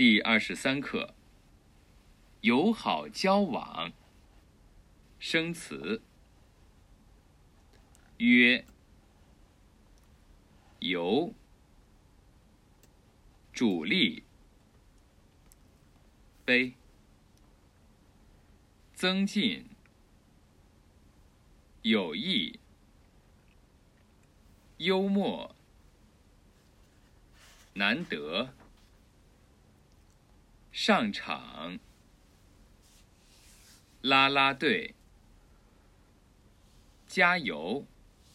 第23课，友好交往。生词：约、由、主力、悲、增进、友谊、幽默、难得、上场、啦啦队、加油、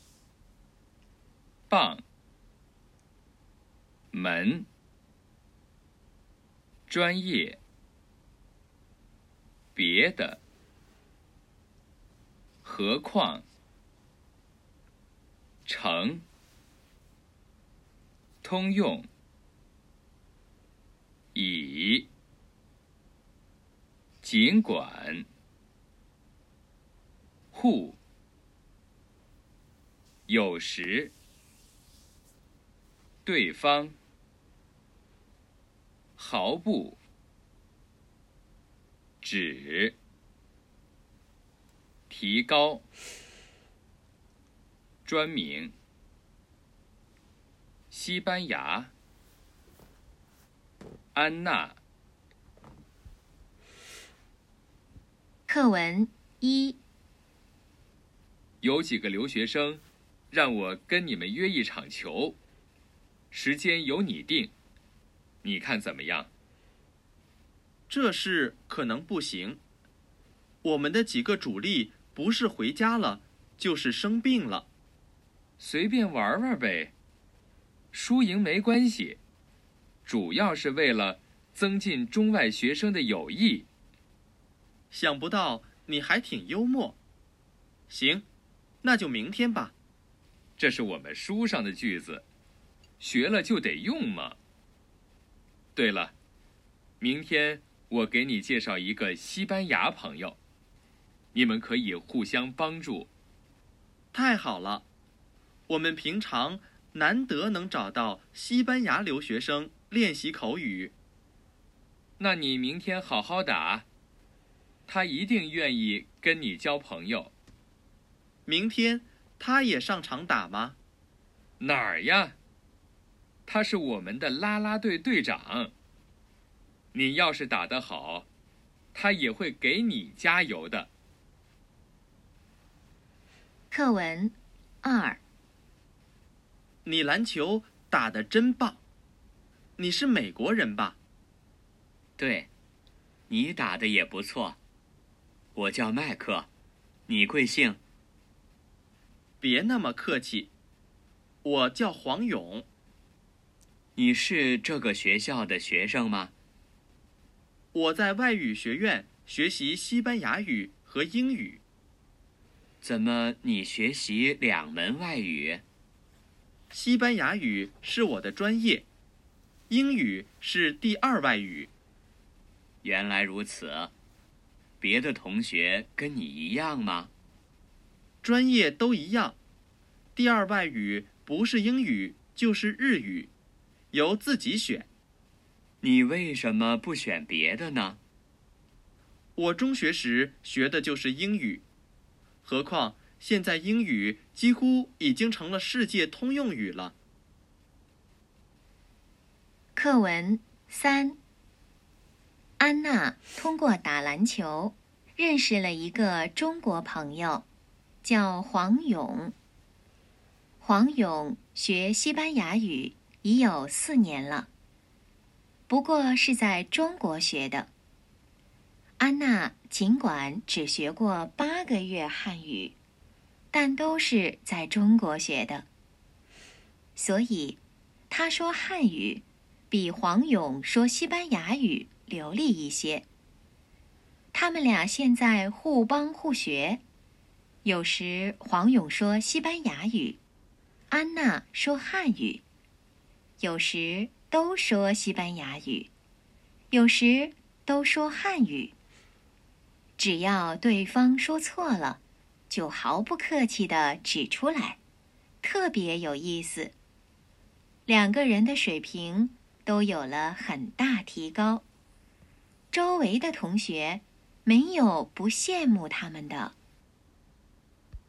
棒、门、专业、别的、何况、成、通用、以、尽管、互、有时、对方、毫不、只、提高、专名、西班牙、安娜。 课文1。 有几个留学生让我跟你们约一场球，时间由你定，你看怎么样？ 这事可能不行。我们的几个主力不是回家了，就是生病了。 随便玩玩呗，输赢没关系，主要是为了增进中外学生的友谊。 想不到你还挺幽默。行，那就明天吧。 这是我们书上的句子，学了就得用嘛。对了，明天我给你介绍一个西班牙朋友，你们可以互相帮助。 太好了，我们平常难得能找到西班牙留学生练习口语。 那你明天好好打，他一定愿意跟你交朋友。 明天他也上场打吗？ 哪儿呀？他是我们的啦啦队队长。你要是打得好，他也会给你加油的。 课文2。 你篮球打得真棒。你是美国人吧？ 对，你打得也不错。我叫麦克，你贵姓？ 别那么客气，我叫黄勇。 你是这个学校的学生吗？ 我在外语学院学习西班牙语和英语。 怎么你学习2门外语？ 西班牙语是我的专业，英语是第2外语。 原来如此。别的同学跟你一样吗？ 专业都一样，第2外语不是英语就是日语，由自己选。 你为什么不选别的呢？ 我中学时学的就是英语，何况现在英语几乎已经成了世界通用语了。 课文3。安娜通过打篮球认识了一个中国朋友，叫黄勇。黄勇学西班牙语已有4年了，不过是在中国学的。安娜尽管只学过8个月汉语，但都是在中国学的，所以她说汉语比黄勇说西班牙语流利一些。他们俩现在互帮互学，有时黄勇说西班牙语，安娜说汉语，有时都说西班牙语，有时都说汉语。只要对方说错了，就毫不客气地指出来，特别有意思。2个人的水平都有了很大提高。周围的同学没有不羡慕他们的。